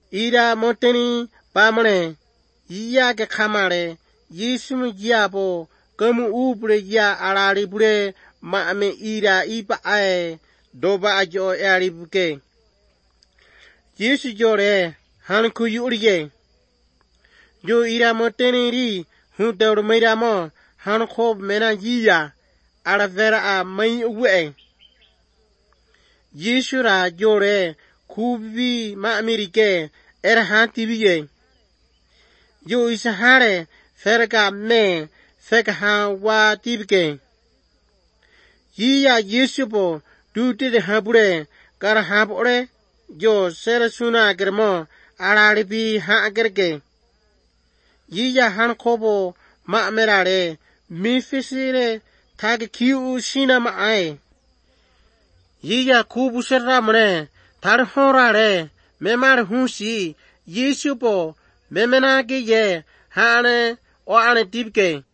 Ira moteni pamane. Iya ke kamare. Yesu jiabo. Kamu upre ya alari pure. Ma ame ira ipa ae. Doba ajo eari buke. Yesu jore. Han kuyu uriye. Jo ira moteni ri. Hun teur meira mo. Han khob mena jiya. Ara vera a mai uwe. Yesu ra jore. Kubi ma amerike. Er han tibiye. Jo isa hare. Ferga me. Fek han wa tibike. Yiya Yesu po. Dute de hapure. Kar hapure. Jo ser suna germo. Araripi ha agerke. Yiya han kobo. Ma merare. Mi fisire. Tag kiu sina ma ai. Yiya kubu serra mre. Tar horare. Memar hunsi. Yesu po. Memena ke ye. Hane. O ane tibke.